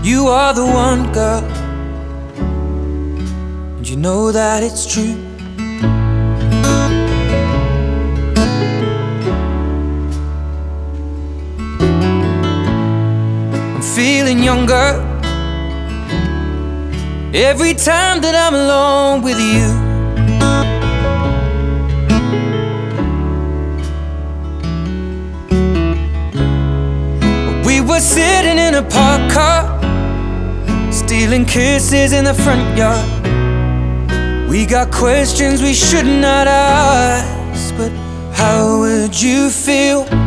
You are the one, girl, and you know that it's true. I'm feeling younger every time that I'm alone with you. We were sitting in a parked car, stealing kisses in the front yard. We got questions we should not ask, but how would you feel